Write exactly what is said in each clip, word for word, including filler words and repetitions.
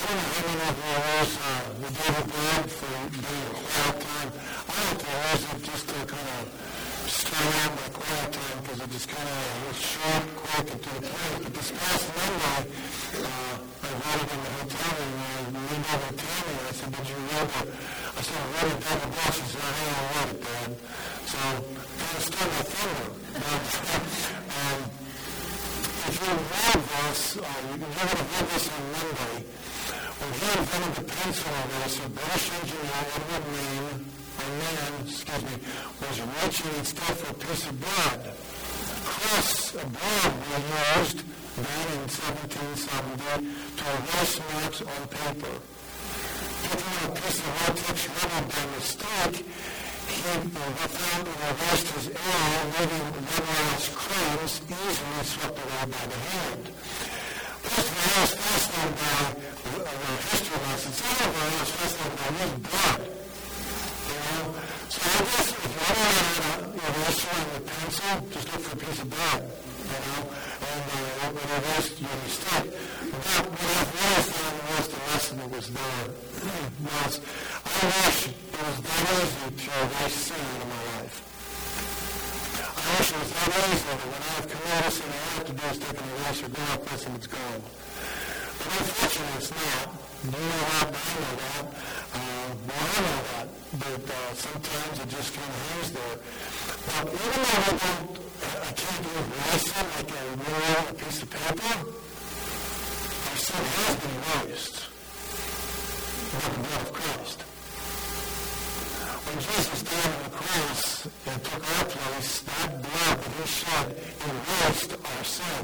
don't know how many of you use uh, the Daily Bread for doing a quiet time. I like to use it just to kind of start out my quiet time because it just kind of was short, quick, and to the point. But this past Monday, uh, I read it in the hotel room and I leaned over to Tammy and I said, did you read it? I said, I read it double dutch. She said, I don't read it, Dad. So kind of stole my thunder. But, um, if you read this, uh, you're going to read this on Monday. When he invented the pencil eraser, British engineer Edward Main, or Mann, excuse me, was reaching instead for a piece of bread. Crusts of bread were used then in seventeen seventy to erase marks on paper. Picking up a piece of latex rubber by mistake, he found and erased his error, leaving rubberized crumbs easily swept away by the hand. First of all, I was fascinated by the history lesson. Second of all, I was fascinated by his blood. You know? So I guess if you ever want to erase on the pencil, just look for a piece of bread. You know? And uh, when you erase your mistake. But what I've really found was the lesson that was there was I wish it was that easy to erase sin out of my life. I wish it was that easy that when I have committed sin, all I have to do is take an eraser, go like this, and it's gone. But unfortunately, it's not. You know that, I know that. Uh, well, I know that. But uh, sometimes it just kind of hangs there. But even though I don't, I can't do erase it like a ruler, a piece of paper, our sin has been erased by the blood of Christ. When Jesus died on the cross and took our place, that blood that he shed erased our sin.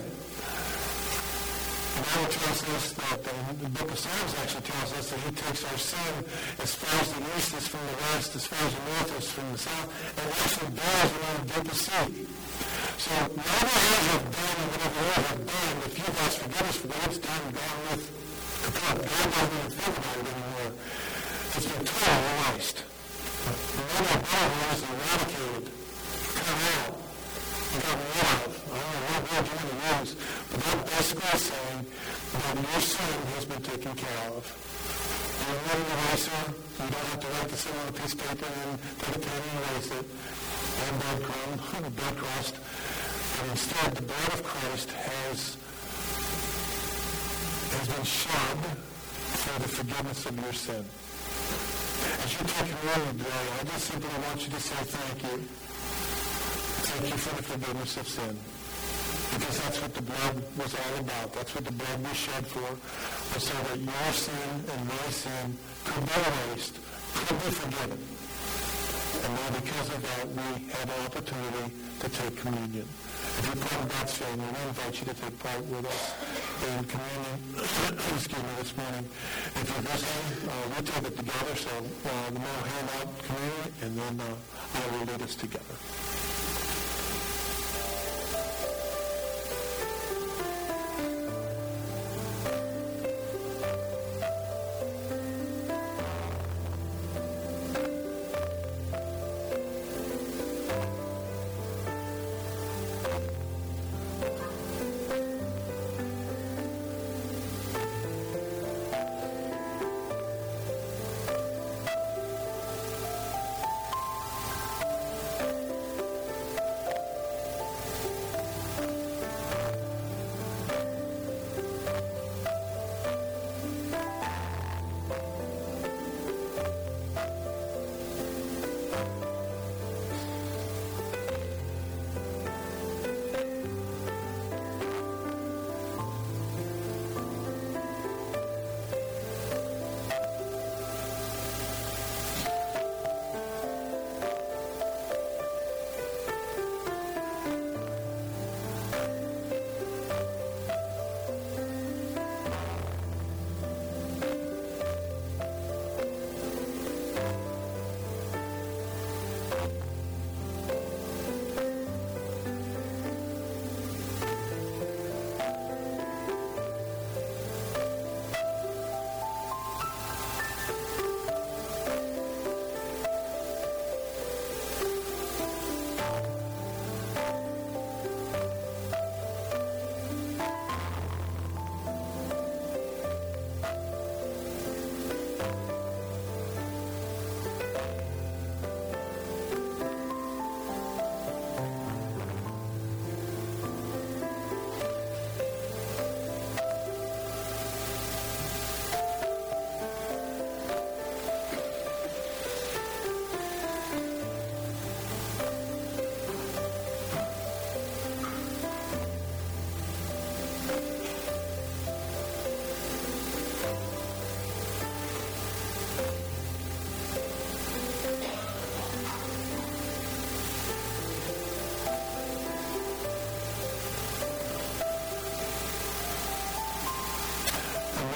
The Bible tells us that the, the book of Psalms actually tells us that he takes our sin as far as the east is from the west, as far as the north is from the south, and actually bears it on the deepest sea. So whatever you have done and whatever you have done, if you've asked forgiveness for that, it's time to go on with the club. God doesn't even think about it anymore. It's been totally erased. The one that God was eradicated, cut out, got rid of. I don't know what word you want to use, but that basically is saying that your sin has been taken care of. You don't need an eraser. You don't have to write the sin on a piece of paper and take a pen and erase it. Or a breadcrumb, a bread crust. And instead, the blood of Christ has, has been shed for the forgiveness of your sin. As you take communion today, I just simply want you to say thank you. Thank you for the forgiveness of sin. Because that's what the blood was all about. That's what the blood was shed for. Was so that your sin and my sin could be erased, could be forgiven. And now because of that, we have an opportunity to take communion. If you're part of God's family, we invite you to take part with us in communion, excuse me, this morning. If you're visiting, uh, we'll take it together. So uh, the man will hand out communion, and then uh, I will lead us together.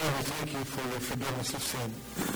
Father, we thank you for your forgiveness of sin.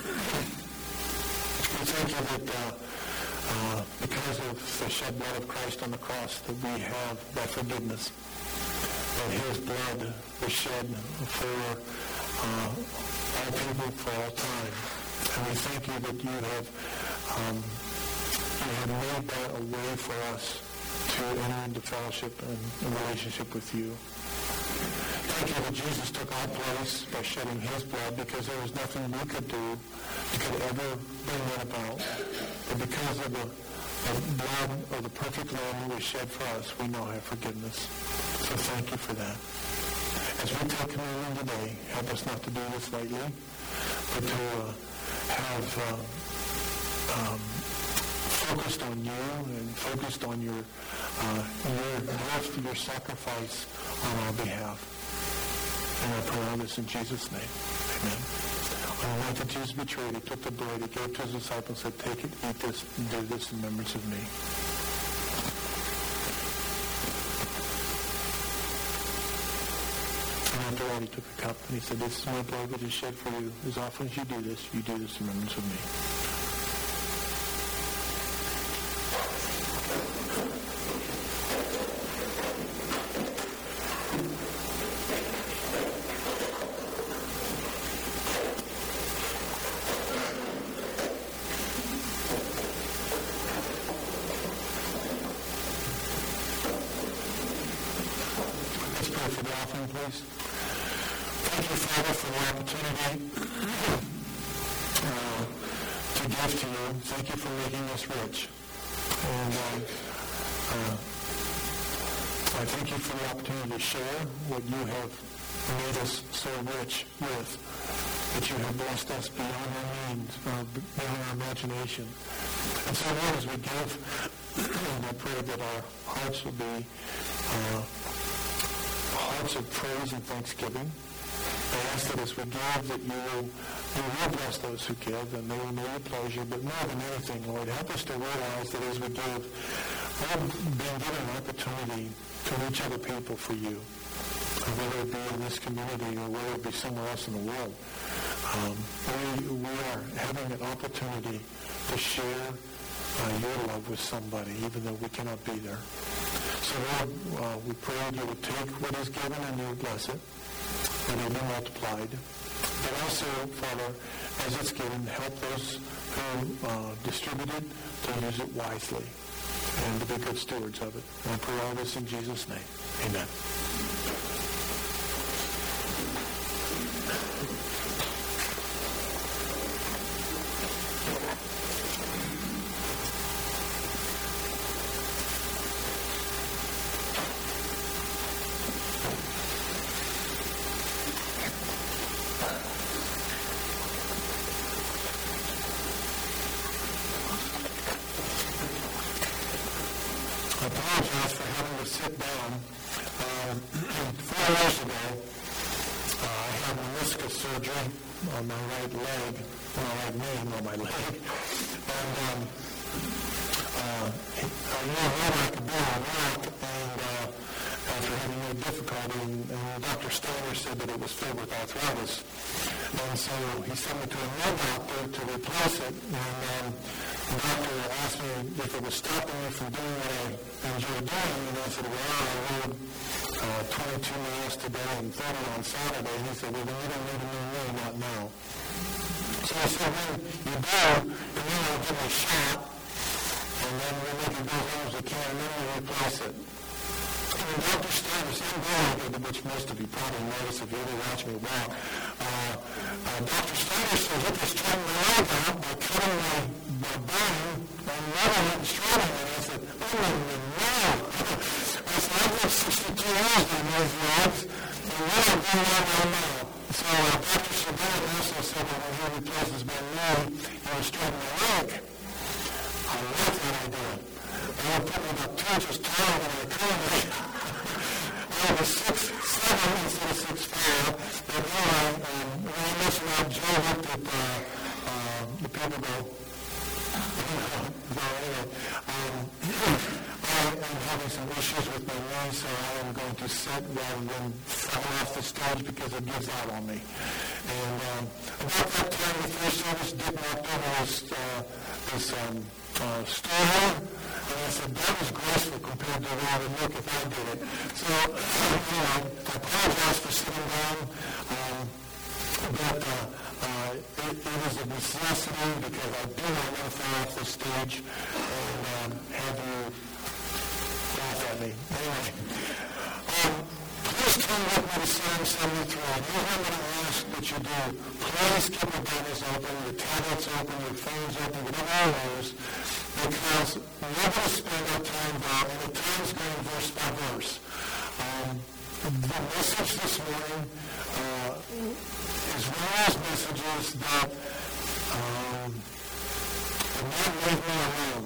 We thank you that uh, uh, because of the shed blood of Christ on the cross, that we have that forgiveness. That his blood was shed for uh, all people for all time. And we thank you that you have um, you have made that a way for us to enter into fellowship and a relationship with you. Thank you that Jesus took our place by shedding his blood, because there was nothing we could do that could ever bring that about. But because of the, the blood of the perfect Lamb who was shed for us, we now have forgiveness. So thank you for that. As we take communion today, help us not to do this lightly, but to uh, have uh, um, focused on you and focused on your uh, your gift, your sacrifice on our behalf. And I pray all this in Jesus' name. Amen. On the night that Jesus betrayed, he took the bread, he gave it to his disciples, and said, take it, eat this, and do this in remembrance of me. And after that, he took a cup, and he said, this is my blood which is shed for you. As often as you do this, you do this in remembrance of me. For the offering, please. Thank you, Father, for the opportunity uh, to give to you. Thank you for making us rich. And uh, uh, I thank you for the opportunity to share what you have made us so rich with, that you have blessed us beyond our means, uh, beyond our imagination. And so, Lord, as we give, I pray that our hearts will be uh, hearts of praise and thanksgiving. I ask that as we give, that you will, you will bless those who give, and they will know your pleasure. But more than anything, Lord, help us to realize that as we give, we're being given an opportunity to reach other people for you, whether it be in this community or whether it be somewhere else in the world. Um, we, we are having an opportunity to share uh, your love with somebody, even though we cannot be there. So, Lord, uh, we pray that you would take what is given and you would bless it, and it will be multiplied. But also, Father, as it's given, help those who uh, distribute it to use it wisely and to be good stewards of it. And I pray all this in Jesus' name. Amen. I apologize for having to sit down. Um, four years ago, uh, I had meniscus surgery on my right leg, on my right knee, on my leg. And um, uh, I knew what I could do on walk, and uh, after having no difficulty, and, and Doctor Steiner said that it was filled with arthritis. And so he sent me to a new doctor to replace it, and um, the doctor asked me if it was stopping me from doing what I enjoy doing, and I said, well, I rode uh, twenty-two miles today and thirty on Saturday, and he said, well, then you don't need a new knee, not now. So I said, when you do, come in and give me a shot, and then we'll make it go as long as we can, and then we'll replace it. And Doctor Steiner, I'm very good, which most of you probably notice if you ever watch me walk, uh, uh, Doctor Steiner said, he just turned my leg out by cutting my, my bone and leveling it and straightening it. I said, oh, no. I said, I've got sixty-two years on those legs, and what am I doing right now? So uh, Doctor Sabine also said that when he replaces my knee, he will straighten my leg. I like that idea. I would put me about two inches taller than I currently I was six seven instead of six five. But anyway, um, when I mentioned that, Joe looked at uh, uh, the people go, go anyway. Um, I am having some issues with my knee, so I am going to sit rather than fall off the stage because it gives out on me. And um, about that time, the first service, Dick knocked over this, uh, this um, uh, stool here, and I said, that was graceful compared to the way it would look if I did it. So, you know, I apologize for sitting down, um, but uh, uh, it, it was a necessity because I do not want to fall off the stage and um, have you laugh at me. Anyway, um, please turn with me to Psalm seventy-three. You know what I ask that you do. Please keep your Bibles open, your tablets open, your phones open, whatever you use, because we're going to spend our time there, and the time's going verse by verse. Um, the message this morning uh, is one of those messages that um, will not leave me alone.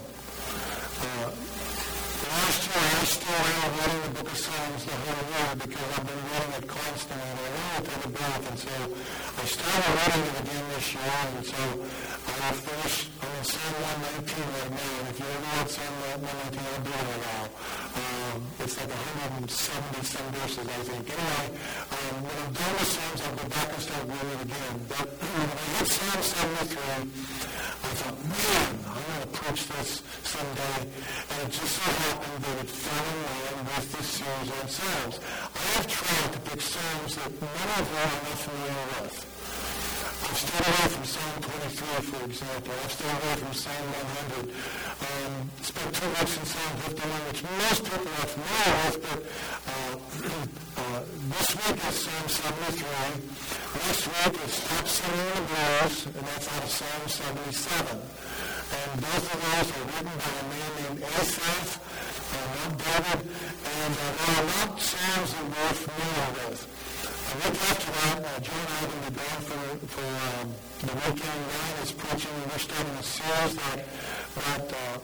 Uh, last year, I started reading the book of Psalms the whole year because I've been reading it constantly, and I wanted to take a break, and so I started reading it again this year, and so I will finish, I'm in Psalm one nineteen right now, and if you ever read Psalm one nineteen, I'll do it in a while. Um, it's like one hundred seventy some verses, I think. Anyway, um, when I'm done with Psalms, I'll go back and start reading it again. But when I hit Psalm seventy-three, I thought, man, I'm going to preach this someday. And it just so happened that it fell in line with this series on Psalms. I have tried to pick Psalms that none of you are not familiar with. I've stayed away from Psalm twenty-three, for example. I've stayed away from Psalm one hundred. Um, spent two weeks in Psalm fifty-one, which most people are familiar with, but uh, uh, this week is Psalm seventy-three. Next week is Stop Singing the Blues, and that's out of Psalm seventy-seven. And both of those are written by a man named Asaph, uh, not David, and uh, they are not psalms that we're familiar with. A week after that, uh, Joe and I are going to be gone for, for um, the weekend. Ryan is preaching, and we're starting a series that, that uh,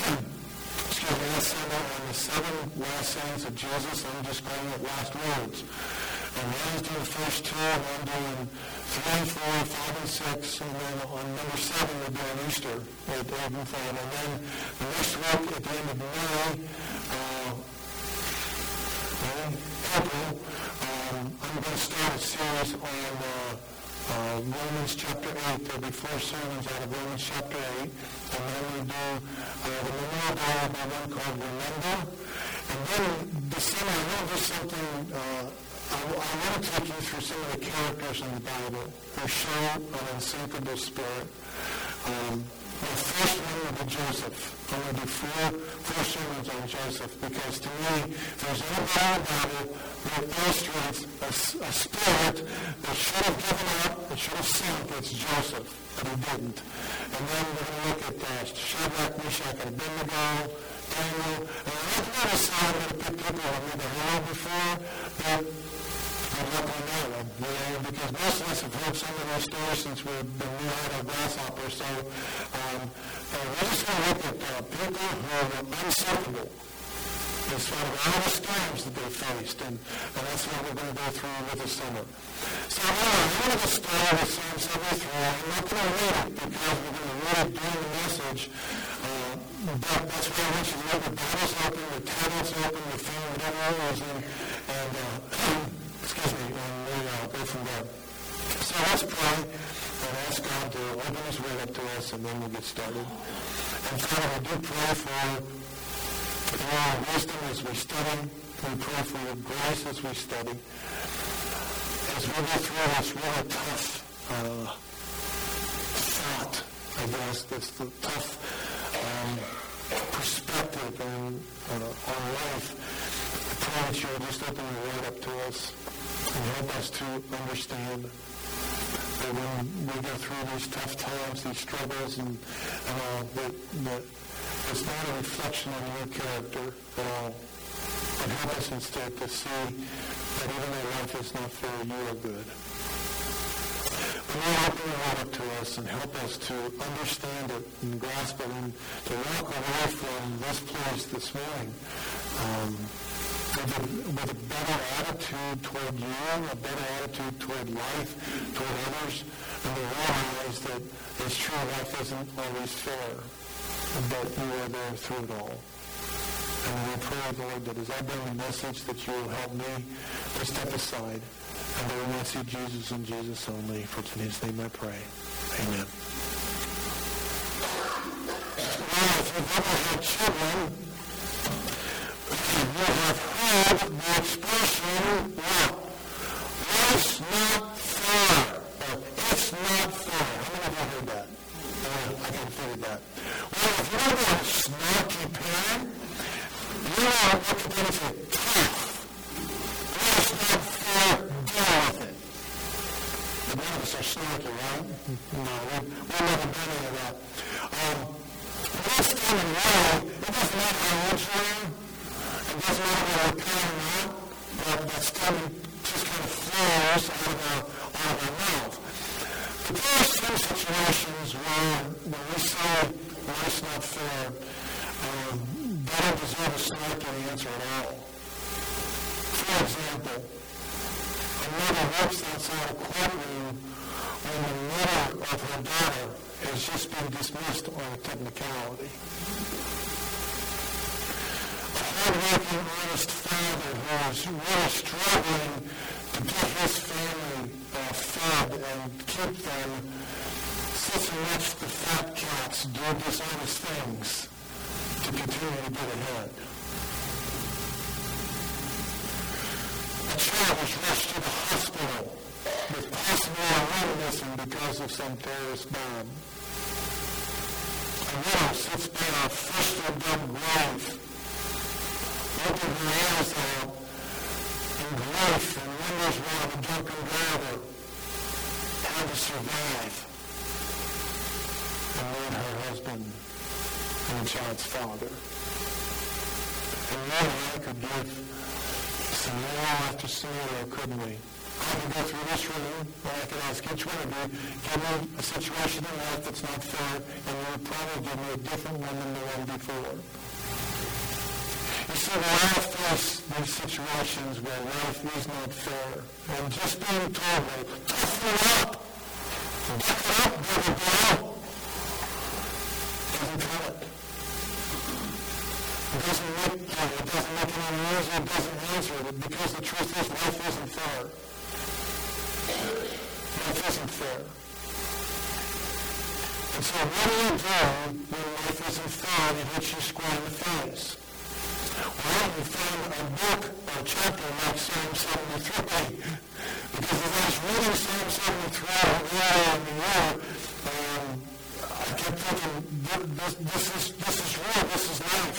excuse me, last Sunday on the seven last sayings of Jesus. I'm just calling it last words. And Ryan's doing the first two, and I'm doing three, four, five, and six, and then on number seven we're doing Easter at eight and five. And then the next week at the end of May, uh, April, um, I'm going to start a series on uh, uh, Romans chapter eight. There'll be four sermons out of Romans chapter eight. And then we do uh, the Memorial Day will be one called Remember. And then December, I want to do something, uh, I, I want to take you through some of the characters in the Bible who show an unsinkable spirit. Um, The first one will be Joseph. I'm going to do four, four sermons on Joseph because to me, if there's anybody in the Bible that illustrates a, a spirit that should have given up, that should have sunk, it's Joseph, but he didn't. And then we're going to look at uh, Shadrach, Meshach, and Abednego, Daniel. And I'm not going to say I'm going to pick people who have never heard before, but I'm not on that one, you know, because most of us have heard some of those stories since we've been new-eyed or grasshoppers. So um, uh, we're just going to look at uh, people who are unsinkable in spite of all the storms that they faced, and, and that's what we're going to go through with the summer. So anyway, I'm going to get started with Psalm seventy-three. I'm not going to read it because we're going to read it during the message, uh, but that's why I want you to let your Bibles open, your tablets open, your phone, whatever you're using, and uh, excuse me, and we uh, go from there. So let's pray and ask God to open His Word up to us, and then we'll get started. And Father, we do pray for your wisdom as we study. We pray for your grace as we study. As we go through this really tough uh, thought, I guess, this the tough um, perspective on, uh, on life, I pray that you will just open your Word up to us and help us to understand that when we go through these tough times, these struggles, and uh, that, that it's not a reflection on your character at all. But help us instead to see that even though life is not fair, you are good. When you open your Word up to us and help us to understand it and grasp it and to walk away from this place this morning, um, With a, with a better attitude toward you, a better attitude toward life, toward others, and to realize that it's true life isn't always fair, but you are there through it all. And we pray, Lord, that as I bring the message, that you will help me to step aside and that we might see Jesus and Jesus only. For in his name I pray. Amen. Well, if you've ever had children, you have heard the expression, what? Life's not fair. Or it's not fair. How many of you have heard that? Uh, I can figure that. Well, if you're a snarky parent, you are what you're going to say, tough. Life's not fair. Deal with it. But none of us are snarky, right? No, we, we've never done any of that. Um, this kind of way, it doesn't matter how old you are. It doesn't matter how we're coming out, but that stuff just kind of flows out of our, out of our mouth. But there are some situations where when we say life's not fair, um, they don't deserve a snarky answer at all. For example, a mother works outside a courtroom when the mother of her daughter has just been dismissed on a technicality. Hard-working, honest father who is really struggling to get his family uh, fed and keep them, sits and watches the fat cats do dishonest things to continue to get ahead. A child was rushed to the hospital with possible limb missing because of some terrorist bomb. A widow sits by a freshly dug grave, looking her eyes out in grief and wonders why the drunken driver had to survive and leave her husband and the child's father. And you and I could give scenario after scenario, couldn't we? I could go through this room, or I could ask each one of you, give me a situation in life that's not fair, and you would probably give me a different one than the one before. You see, we all face these situations where life is not fair. And just being told, well, toughen up, get up, baby girl, doesn't cut it. It doesn't make it, it doesn't make it any easier, it doesn't answer it, because the truth is life isn't fair. Life isn't fair. And so what do you do when life isn't fair and it hits you square in the face? Well, you find a book or a chapter like Psalm seventy-three, because as I was reading Psalm seventy-three earlier in the year, um, I kept thinking, this, this, is, this is real, this is life.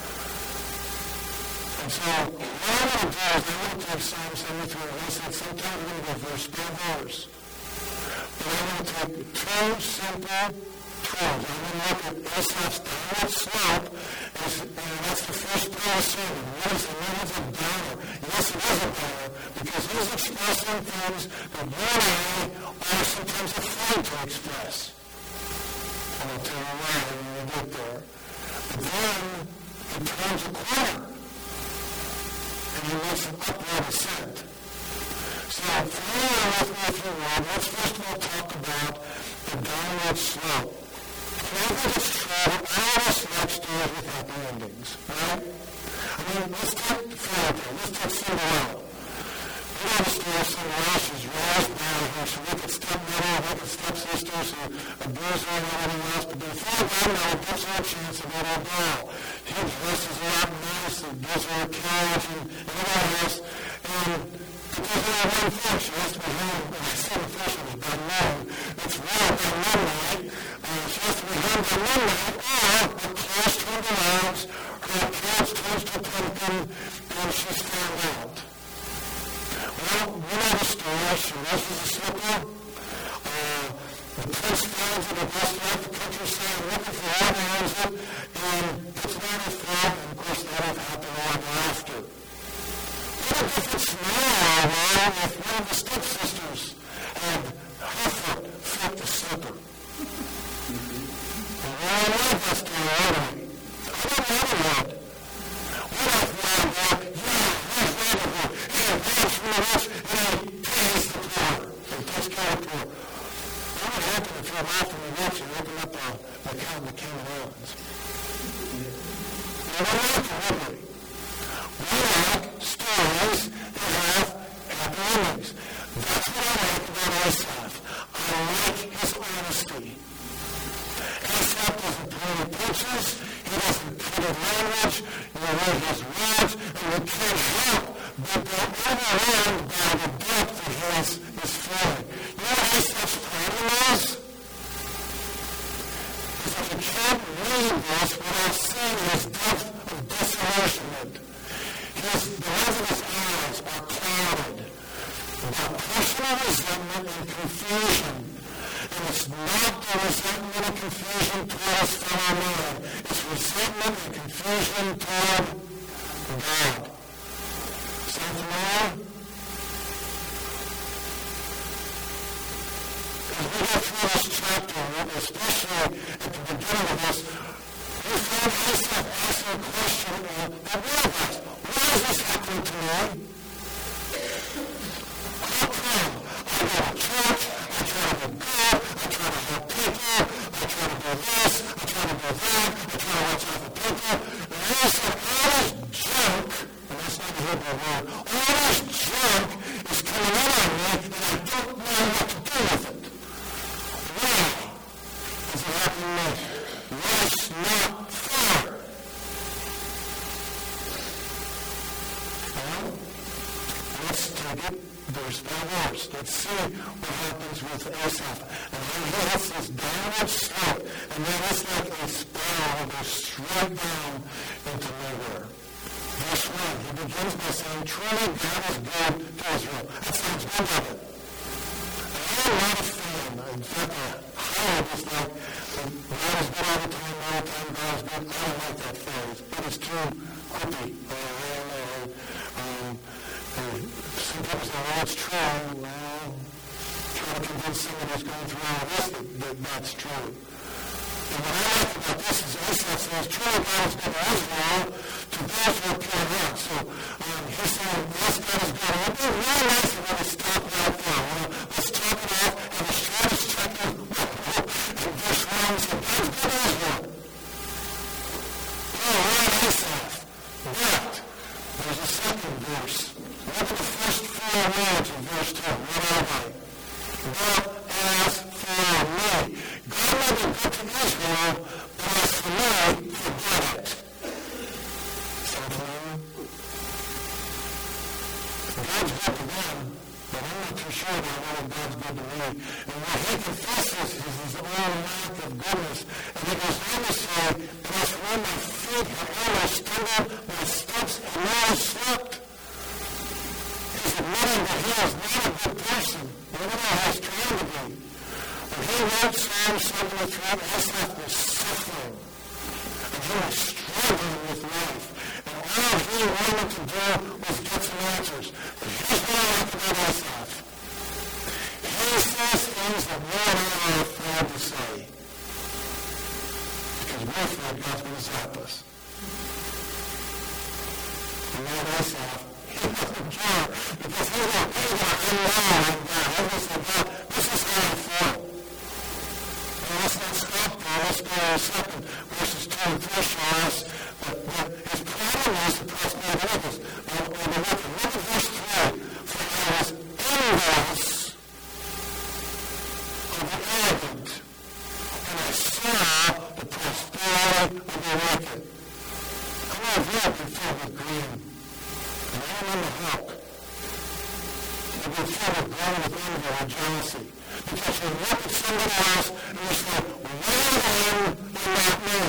And so what I'm going to do is I'm going to take Psalm seventy-three, and I said sometimes we're going to go verse by verse. But I'm going to take two simple truths. I'm going to look at Asaph's downward slope, as, and that's the first part of the sermon. What is, what is a downer? Yes, it is a downer, because he's expressing things that you and I are sometimes afraid to express. And I'll tell you why when we get there. But then he turns a corner, and he makes an upward ascent. So follow with me if you will. Let's first of all talk about the downward slope. And I think it's true that all of us like stories with happy endings, right? I mean, let's take fairy tale. Let's take Cinderella. You know the story of Cinderella. She's raised by her wicked stepmother, wicked stepsisters who abuse her and everything else, but then finally God now gives her a chance to get her doll. He dresses her up nice and gives her a carriage and, and everything else. And because of that one thing, she has to be home. And I said the first one was by noon. It's real by midnight. Uh, she has to be home by midnight, or her clothes turn to rags, her carriage turns to a pumpkin, and she's found out. Well, you know the story. She raises a slipper. Uh, the prince finds it and goes throughout the countryside looking for all the owns it, and puts it on his throat, and of course that will happen ever after. What a different scenario, though, if one of the stepsisters had her foot fit the slipper. And we all know that story, don't we? I don't know the word. What if one were, yeah, here's neighborhood, and pays for this, and he pays the poor, and takes care of the poor. What would happen if you're off from the rich and open up a, an account in the Cayman Islands? Well, what would happen, would we? the depth that he is, is feeling. You know what Asaph's problem is? Is that you can't read this without seeing his depth of disillusionment. His, the eyes of his eyes are clouded by personal resentment and confusion. And it's not the resentment and confusion toward his fellow man. It's resentment and confusion toward God. Sound familiar? As we go through this chapter, especially at the beginning of this, we find Asaph asking a question of the real. Why is this happening to me? How come? I go to church, I try to be good, I try to help people, I try to do this, I try to do that, I try to watch out for people. And Asaph, all this junk, and that's not the Hebrew word, all this junk is coming in on me, and I don't know what to do with it. Why is it happening to me? Life's not fair. Well, let's take it verse by verse. Let's see what happens with Asaph. And how he hits this downward slope, and then it's like a spiral that goes straight down into nowhere. Verse one, he begins by saying, truly God is good to Israel. That sounds good, doesn't it? And I'm not a fan. In fact, I highlight this like, God is good all the time, all the time, God is good. I don't like that phrase. It is too quippy. Uh, um, uh, some people say, well, it's true. Well, try to convince somebody who's going through all of this that, that that's true. And what I like about this is Asaph says, truly God is good to Israel, to those who are pure in heart. So um, he's saying, yes, God is good. And it'd be really nice if we could stop right there. You know, let's talk it off and the shortest chapter in verse one is that God's good to Israel. Oh, right, Asaph. But there's a second verse. Look at the first four words of verse two. What are they? But as for me. God may be good to Israel, but as for me, forget it. Sound familiar? God's good to them, but I'm not too sure about whether God's good to me. And what he confesses is his own lack of goodness. And he goes on to say, but as for me, my feet have always stumbled, my steps have always slipped. He's admitting that he is not a good person, even though he's trying to be. When he wrote Psalm seventy-three, Asaph was suffering. And he was struggling with life. And all he wanted to do was get some answers. But here's what I like about Asaph. He says things that we and I are afraid to say. Because we're afraid God's going to zap us. And that Asaph, he doesn't care. Because he's like, he's like, I'm wrong, I'm bad. He's just like, God, this is how I feel. And let's not stop there. Let's go to second. Verses two and three show us that, that his problem is the prosperity of us. Or the wicked. Look at verse three. For I was envious of the arrogant, and I saw the prosperity of the wicked. I know if you have been filled with greed, and I am in the hook. You've been filled with greed, with envy, or jealousy. Because you look at somebody else and you say, why them and not me?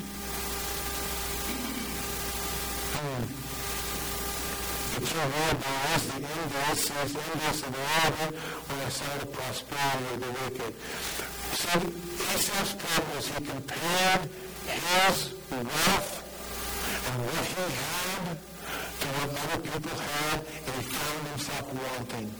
Hmm. The two word is the envious, says the envious of the arrogant when I saw the prosperity of the wicked. So Asaph's problem is he compared his wealth and what he had to what other people had, and he found himself wanting.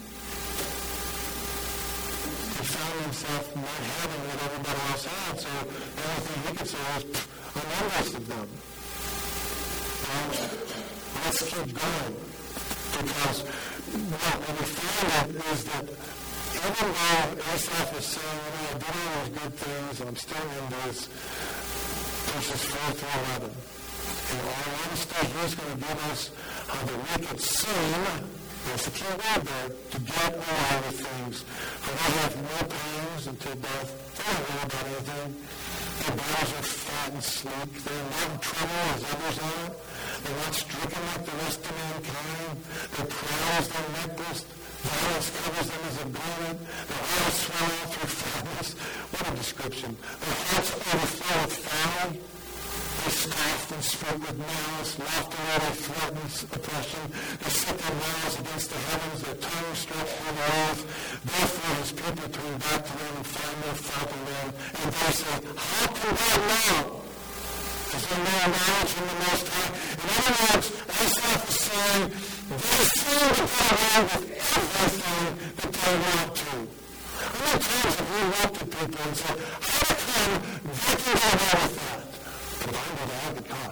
He found himself not having what everybody else had, so the only thing he could say was, I'm envious of them. Well, let's keep going. Because what we find is that even though Asaph is saying, you know, I did all those good things, and I'm still envious, verses four through eleven. And all honesty, he's going to give us how the wicked seem, that's the key word there, to get all the things. For they have no pangs until death. They don't worry about anything. Their bodies are fat and sleek. They're not in trouble as others are. They're not stricken like the rest of mankind. Their proud is their necklace. Violence covers them as a garment. Their eyes swell out through fatness. What a description. Their hearts overflow with folly. They scoff and speak with malice. Loftily they threaten oppression. They set their mouths against the heavens. Their tongue stretched through the earth. Therefore his people turn back to them and find no fault in them. And they say, how can God know? Is there no knowledge in the Most High? In other words, Asaph is saying, they seem to get away with everything that they want to. How many times have we looked at people and said, how come they can get away with that? But I would have it caught.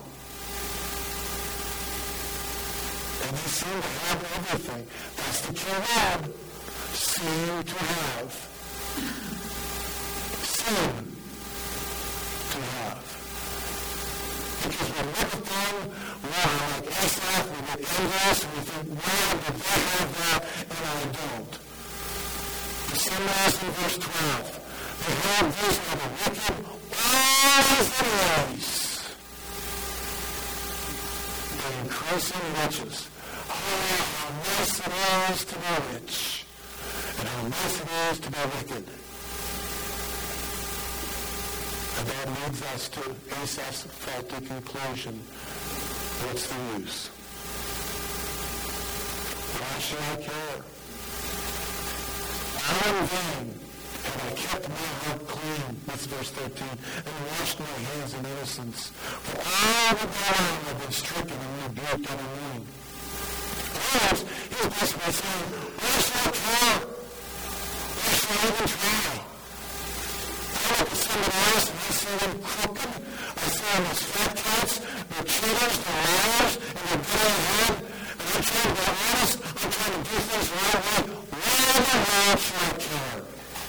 And they seem to have everything. That's the key word. Seem to have. Seem to have. Because we look at them, we're like Asaph, we get envious, and we think, why did they have that and I don't? The same as in verse twelve. Behold, these are the wicked, always the ways. They increase in riches. Oh, how nice it is to be rich, and how nice it is to be wicked. And that leads us to Asaph's faulty conclusion. What's the use? Why should I care? How in vain have I kept my heart clean, that's verse thirteen, and washed my hands in innocence. For all the day long I've been stricken and rebuked every morning. In other words, he's basically saying, why should I care? Why should I even try? I look at somebody else and I see them crooked. I see them as fat cats. They're cheaters, they're liars, and they're getting ahead. And I'm trying to be honest. I'm trying to do things the right way. Why in the world should I care?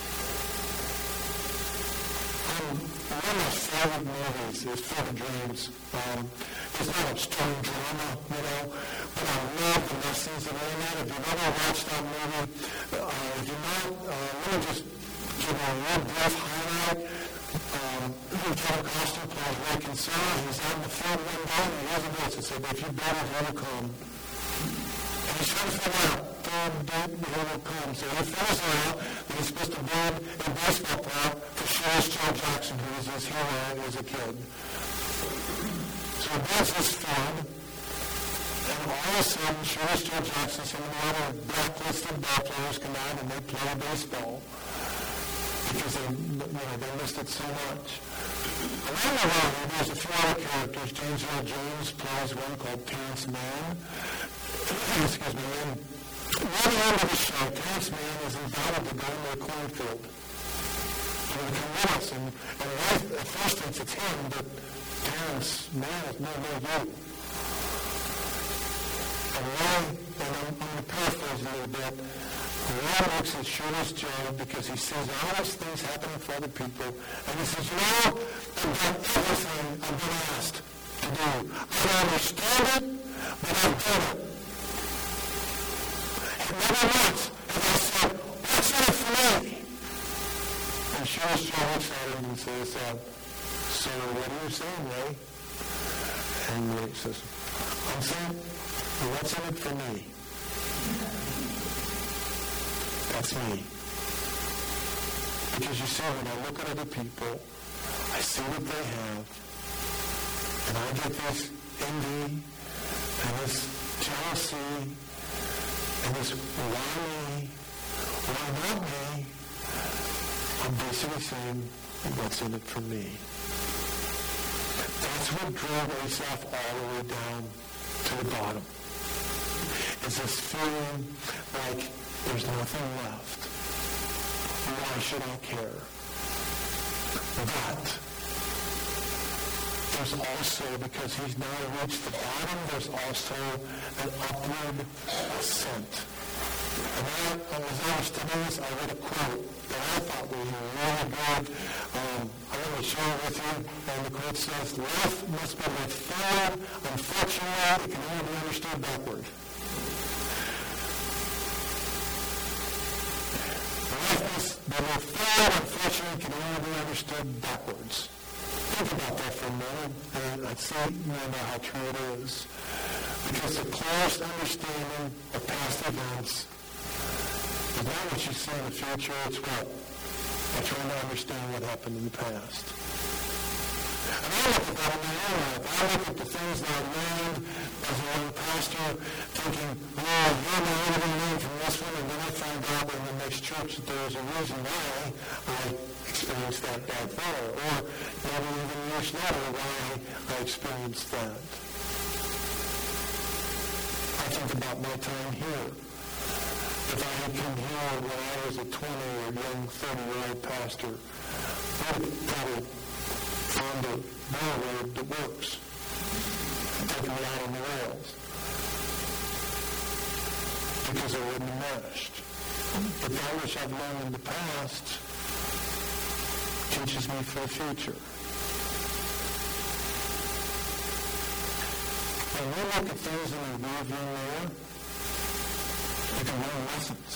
Um, one of my favorite movies is Fever Dreams. Um, it's not a strong drama, you know, but I love the lessons that are in that. If you've ever watched that movie, uh, if you're not, uh, let me just give a real brief highlight. Um, Kevin Costner plays Ray Kinsella. He's out in the field one day and he hears a voice that said, if you better, he will come. And he's trying to figure out, God, don't, he will come. So he figures out that he's supposed to build a baseball player for Sheriff Joe Jackson, who was his hero as a kid. So he builds this field, and all of a sudden, Sheriff Joe Jackson, some of the other blacklisted ball players come out and they play baseball. Because they, you know, they missed it so much. Along the way, there's a few other characters. James Earl Jones plays one called Terrence Mann. Excuse me. And one end of the show, Terrence Mann is invited to go into a cornfield. And he can with us. And, and right, at first thinks it's him, but Terrence Mann is no, no, you. And Ray, and I'm, I'm going to paraphrase a little bit, Ray looks at Sheriff Joe because he sees all these things happening for other people, and he says, you know, I've done everything I've been asked to do. I don't understand it, but I've done it. And never once have I said, what's in it for me? And Sheriff Joe looks at him and says, uh, so what are you saying, Ray? And Ray says, I'm saying, what's in it for me? That's me. Because you see, when I look at other people, I see what they have, and I get this envy, and this jealousy, and this why me, why not me? I'm basically saying, what's in it for me? That's what drove Asaph all the way down to the bottom. It's this feeling like there's nothing left. Why should I care? But there's also, because he's now reached the bottom, there's also an upward ascent. And I, as I was studying this, I read a quote that I thought was really good. Um, I'm going to share it with you. And the quote says, life must be lived forward. Unfortunately, it can only be understood backward. But our forward, unfortunately, can only be understood backwards. Think about that for a moment, and I'd say you know how true it is. Because the clearest understanding of past events It's not what you see in the future, it's what? I'm trying to understand what happened in the past. And I look at that in my own life. I look at the things that I learned as a young pastor, thinking, oh, how am I ever going to learn from this one? And then I find out in the next church that there was a reason why I experienced that back there. Or maybe even years later, why I experienced that. I think about my time here. If I had come here when I was a twenty or young thirty-year-old pastor, I would probably found a railroad that works. Taking me out on the rails. Because I wouldn't have meshed. But that which I've learned in the past teaches me for the future. When we look at things in the rearview mirror, we can learn lessons.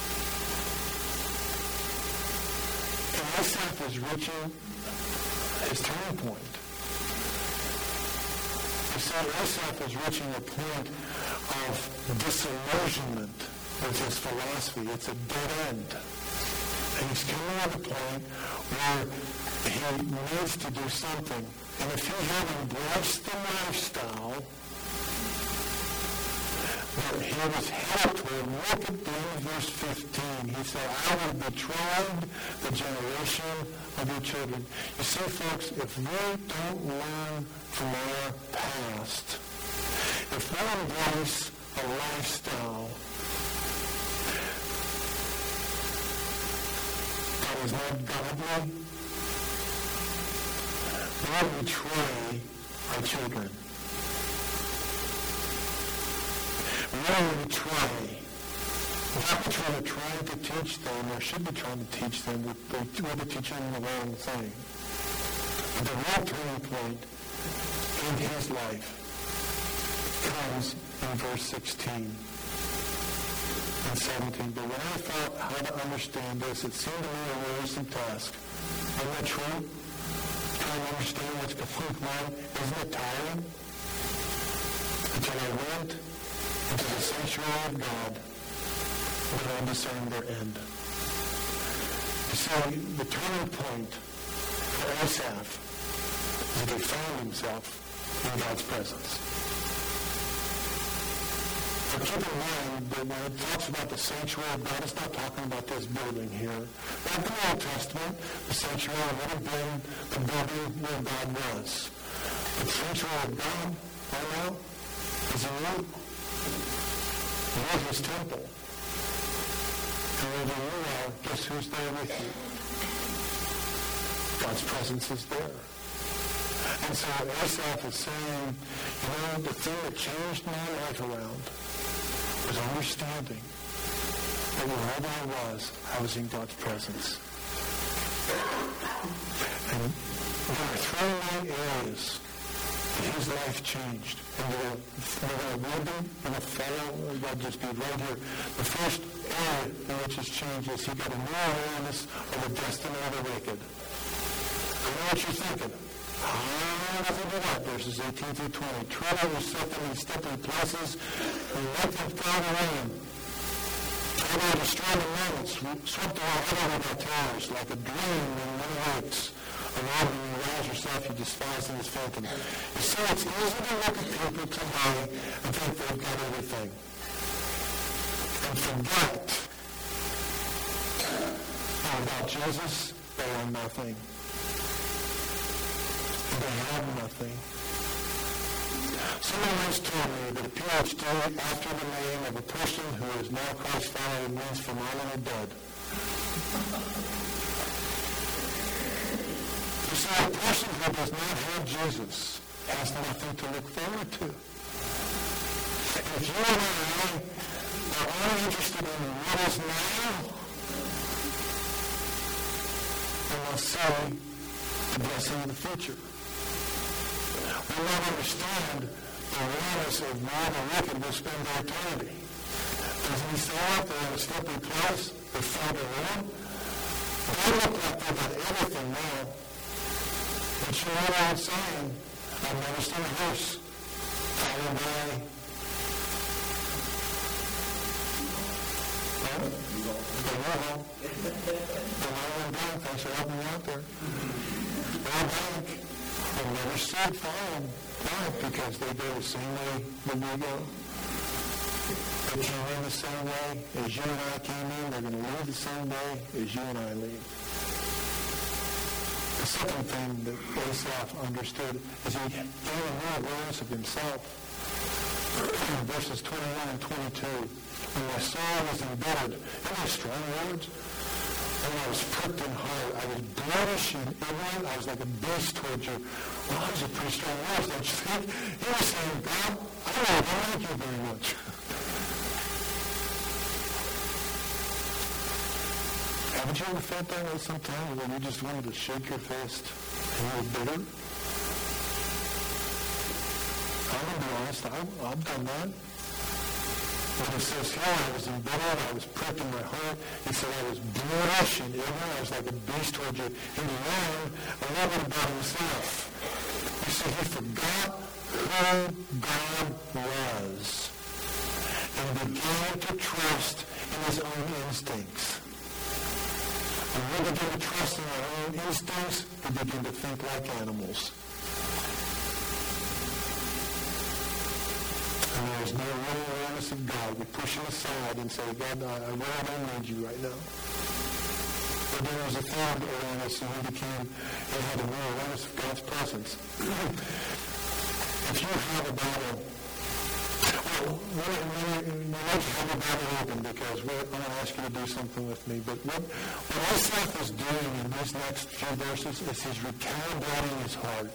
And Asaph is reaching his turning point. You see, Asaph is reaching a point of disillusionment with his philosophy. It's a dead end. And he's coming to the point where he needs to do something. And if he had embraced the lifestyle that he was headed toward, look at the end of verse fifteen. He said, I will betroth the generation of your children. You see, folks, if we don't learn from our past, if we embrace a lifestyle that is not godly, we'll betray our children. We'll betray. Not be trying to try to teach them, or should be trying to teach them, we're to teach them the wrong thing. The real turning point in his life comes in verse sixteen and seventeen. But when I thought how to understand this, it seemed to me a wearisome task. Isn't that true? Trying to understand what's going on, isn't it tiring? Until I went into the sanctuary of God, when I discerned their end. You see, the turning point for Asaph is that he found himself in God's presence. But keep in mind that when it talks about the sanctuary of God, it's not talking about this building here. Back in the Old Testament, the sanctuary would have been the building where God was. The sanctuary of God, right now, is in you. You're his temple. And wherever you are, guess who's there with you? God's presence is there. And so Asaph is saying, you know, the thing that changed my life around was understanding that wherever I was, I was in God's presence. And there are three main areas that his life changed. And we're going to read them in a follow. They'll just be right here. The first area in which his change is he got a new awareness of the destiny of the wicked. I know what you're thinking. How does he do that? Verses eighteen through twenty. Tread over set them in slippery places and let them fall around. Try to destroy the mountains, swept away utterly by terrors, like a dream when one wakes. And when you rouse yourself, you despise them as phantom. You see, it's easy to look at people today and think they've got everything. And forget that without Jesus, they are nothing. They have nothing. Someone once told me that a P H D after the name of a person who is now Christ follower means phenomenal dead. You see, a person who does not have Jesus has nothing to look forward to. If you and I are only interested in what is now, we must see the blessing of the future. We will not understand the awareness of where the wicked will spend their eternity. Doesn't he say out there in a slippery place, they find a room? They look like they've got everything now. But you know what I'm saying? I've never seen a horse followed by... Huh? They will. The Lord and thanks for helping me out there. Well, bank will never see it falling. Why? Because they go the same way that we go. They came in the same way as you and I came in. They're going to leave the same way as you and I leave. The second thing that Asaph understood is he gained a new awareness of himself. Verses twenty-one and twenty-two. When my soul was embittered, and my strong words, and I was pricked in heart, I was brutish and ignorant, I was like a beast towards you. Well, those are pretty strong words, don't you think? He was saying, God, I don't really like you very much. Haven't you ever felt that way sometime when you just wanted to shake your fist and you were bitter? I'm going to be honest, I've, I've done that. When it says here, I was embittered, I was pricked in my heart. He said I was brutish and ignorant, I was like a beast towards you. He learned a little bit about himself. You see, he forgot who God was and began to trust in his own instincts. When we begin to trust in our own instincts, we begin to think like animals. And there is no real awareness of God. We push him aside and say, God, I, I really don't need you right now. But there was a third awareness, and he became, he had a real awareness of God's presence. If you have a Bible, well, we like to have a Bible open because we're, I'm going to ask you to do something with me. But what, what Asaph is doing in these next few verses is he's recalibrating his heart.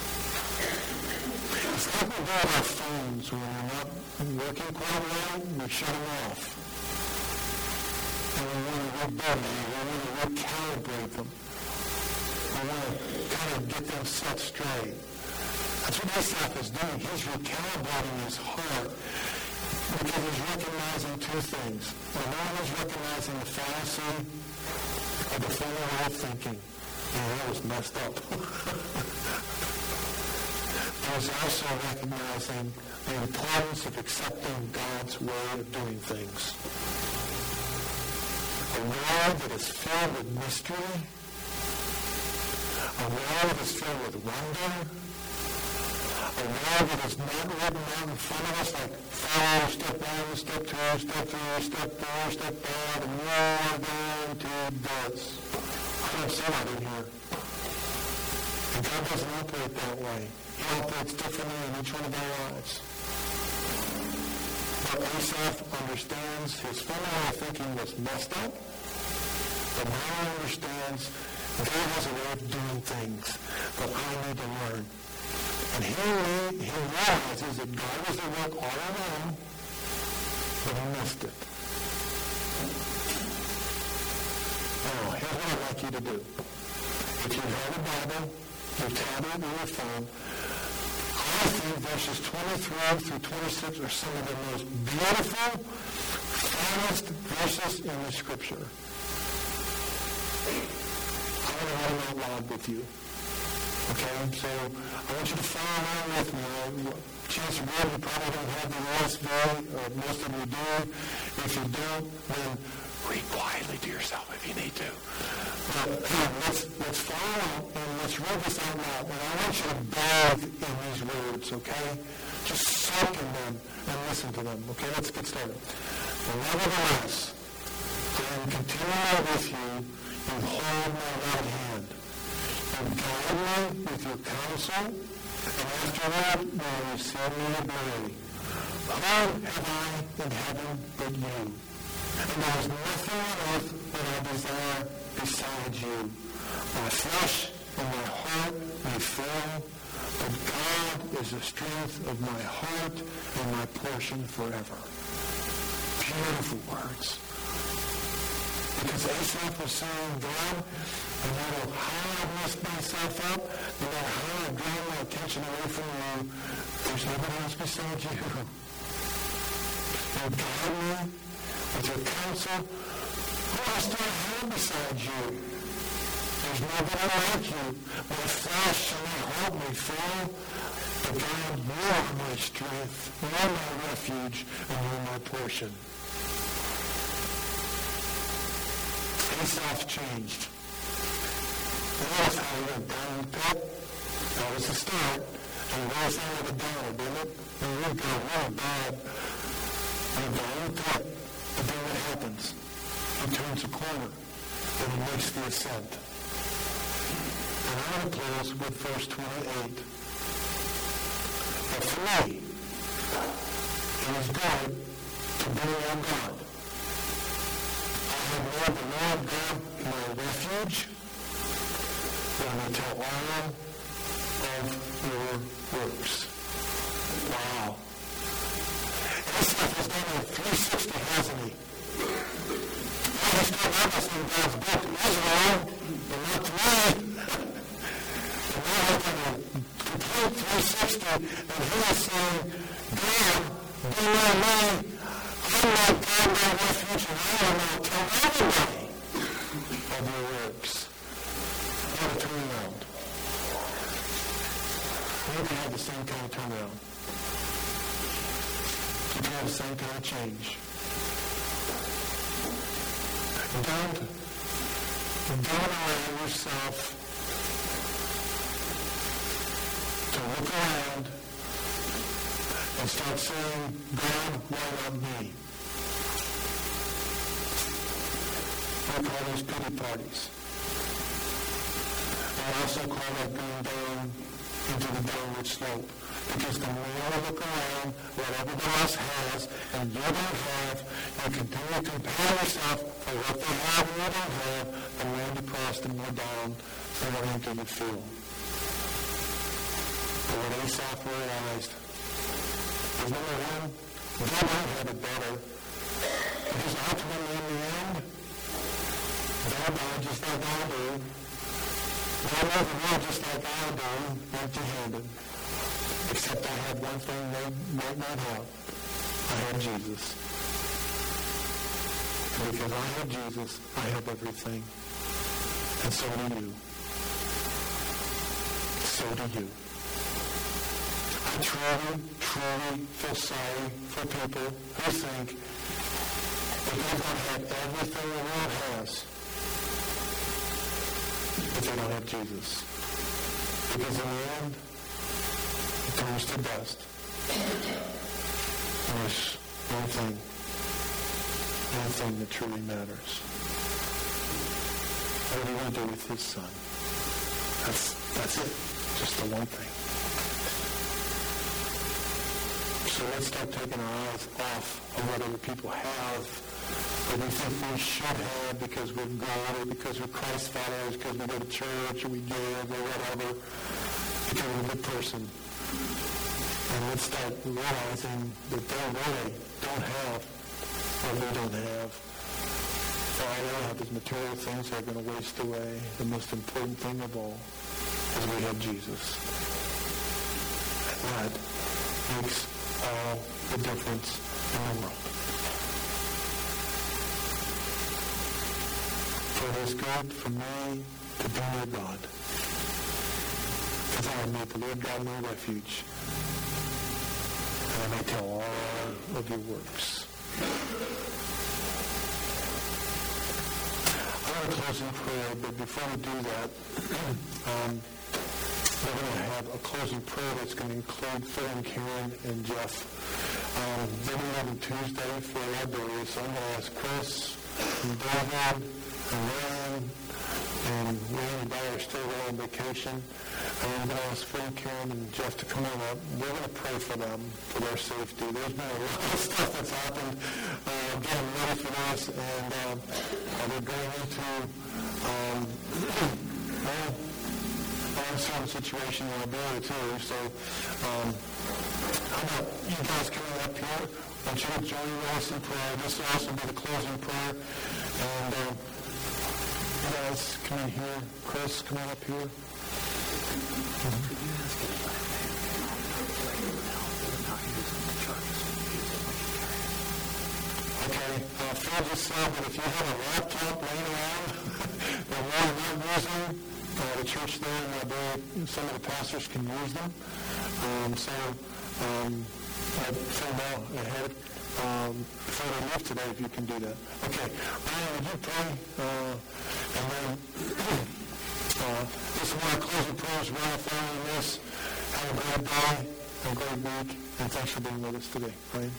It's like we do with our phones when we're not working quite well, we shut them off. And we want to rebuild them, we want to recalibrate them. We want to kind of get them set straight. That's what Asaph is doing. He's recalibrating his heart because he's recognizing two things. Number one, he's recognizing the fallacy of the former way of thinking. Yeah, that was messed up. He's also recognizing the importance of accepting God's way of doing things. A world that is filled with mystery, a world that is filled with wonder, a world that is not written out in front of us like follow step one, step two, step three, step four, step five, and you're going to this. I don't see that in here. And God doesn't operate that way. He operates differently in each one of our lives. But Asaph understands his former way of thinking was messed up, but now he understands God has a way of doing things that I need to learn. And he, he realizes that God was at work all along, but he missed it. Now, here's what I'd like you to do. If you have a Bible, your tablet, or your phone, I think verses twenty-three through twenty-six are some of the most beautiful, finest verses in the Scripture. I want to read them out loud with you. Okay, so I want you to follow along with me. Chance of reading, you probably don't have the last view, or most of you do. If you don't, then read quietly to yourself if you need to. But uh, let's, let's follow and let's read this out loud. And I want you to bathe in these words, okay? Just soak in them and listen to them. Okay, let's get started. But nevertheless, I am continually with you. You hold my right hand. You guide me with your counsel, and afterward you will receive me in glory. Who have I in heaven but you? And there is nothing on earth that I desire besides you. My flesh and my heart may fail, but God is the strength of my heart and my portion forever. Beautiful words. Because Asaph was saying, God, no matter how I mess myself up, no matter how I draw my attention away from you, there's nobody else besides you. You guide me with your counsel. Who else do I have besides you? There's nobody like you. My flesh and my heart may fail, but God, you are my strength, you are my refuge, and you are my portion. Asaph changed. Notice how he went down in the pit. That was the start. And it goes down like a downer, didn't it? And we got really bad. And down in the pit. But then what happens? He turns a corner. And he makes the ascent. And I want to close with verse twenty-eight. But for me, it is good to be on God. I have made the Lord God my refuge, and I tell all of your works. Wow. Asaph has done a three sixty, hasn't he? He's still with us in God's book. Israel, but not to me. And now he's done a complete three sixty, and he is saying, God, be near me. I'm not God, my refuge, and I will not tell anybody of your works. What a turnaround. You can have the same kind of turnaround. You can have the same kind of change. Don't, don't allow yourself to look around and start saying, God, why not me? I call those pity parties. I also call that going down into the downward slope. Because the more you look around, what everybody else has, and you don't have, you continue to compare yourself for what they have and you don't have, the more depressed and more down and more empty you feel. But what Asaph realized is, number one, God might have it better. Because ultimately, in the end, they'll die just like I do. They'll live the world just like I do, empty-handed. Except I have one thing they might not have. I have Jesus. And because I have Jesus, I have everything. And so do you. So do you. I truly, truly feel sorry for people who think that they're going to have everything the world has if they don't have Jesus. Because in the end, it turns to dust. And there's one thing, one thing that truly matters. What do you want to do with his son? That's, that's it. Just the one thing. So let's start taking our eyes off of what other people have, what we think we should have because we're good, or because we're Christ followers, because we go to church, or we give, or whatever, because we're a good person. And let's start realizing that they really don't have what we don't have. For all they have is material things that are going to waste away. The most important thing of all is we have Jesus. And that makes all the difference in the world. For it is good for me to be near God, because I have made the Lord God my refuge, and I may tell all of your works. I want to close in prayer, but before we do that, um, we're going to have a closing prayer that's going to include Phil and Karen and Jeff. Um, they're going to have on Tuesday for library, so I'm going to ask Chris and David and Ryan and Ryan and Dyer are still away on vacation. And I'm going to ask Phil, Karen, and Jeff to come on up. We're going to pray for them, for their safety. There's been a lot of stuff that's happened, uh, getting ready for this, and uh, they're going into um, well, a certain situation in Liberia, too. So um, how about you guys coming up here? I want you to join us in prayer. This will also be the closing prayer. And uh, you guys come in here. Chris, come on up here. Okay, uh, Phil just said that if you have a laptop laying around that we're not using, uh, the church there in Liberia, some of the pastors can use them. Um, so, um, I found out ahead um, before they leave today if you can do that. Okay, Ryan, would you pray? Uh, And then, uh, just want to close the prayers around the family in this. Have a great day, a great week, and thanks for being with us today. Ryan?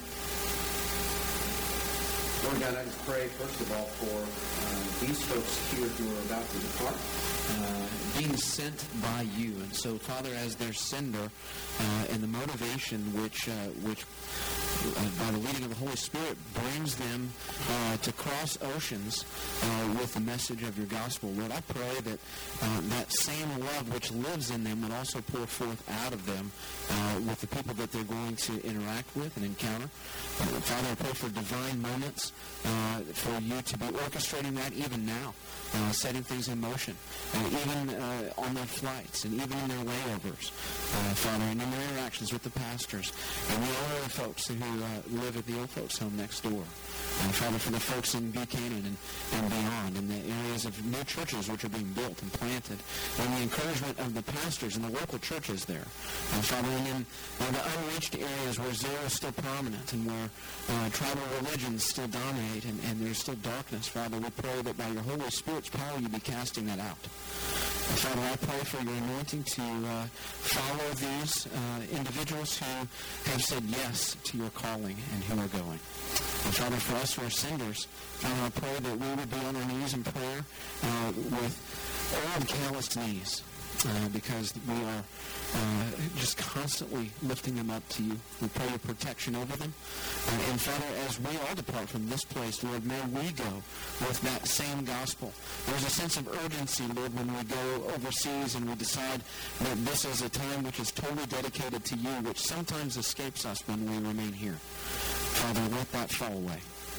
Lord God, I just pray, first of all, for uh, these folks here who are about to depart, uh, being sent by you. And so, Father, as their sender uh, and the motivation which, uh, which uh, by the leading of the Holy Spirit, brings them uh, to cross oceans uh, with the message of your gospel. Lord, I pray that uh, that same love which lives in them would also pour forth out of them uh, with the people that they're going to interact with and encounter. Uh, Father, I pray for divine moments uh, for you to be orchestrating that even now, uh, setting things in motion, uh, even uh, on their flights and even in their layovers, uh, Father, and in their interactions with the pastors and the elderly folks who uh, live at the old folks' home next door. Uh, Father, for the folks in Buchanan and, and beyond, in the areas of new churches which are being built and planted, and the encouragement of the pastors and the local churches there. Uh, Father, and in uh, the unreached areas where zero is still prominent and where uh, tribal religions still dominate and, and there's still darkness, Father, we pray that by your Holy Spirit's power you be casting that out. Uh, Father, I pray for your anointing to uh, follow these uh, individuals who have said yes to your calling and who are going. And Father, for us who are senders, Father, I pray that we would be on our knees in prayer uh, with old calloused knees uh, because we are uh, just constantly lifting them up to you. We pray your protection over them. Uh, and Father, as we all depart from this place, Lord, may we go with that same gospel. There's a sense of urgency, Lord, when we go overseas and we decide that this is a time which is totally dedicated to you, which sometimes escapes us when we remain here. Father, let that fall away.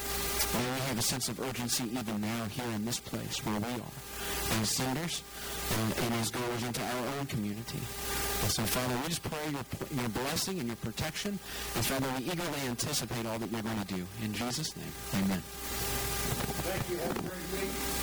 May we have a sense of urgency even now here in this place where we are as senders uh, and as goers into our own community. And so, Father, we just pray your, your blessing and your protection. And, Father, we eagerly anticipate all that you're going to do. In Jesus' name, amen. Thank you. Have a great week.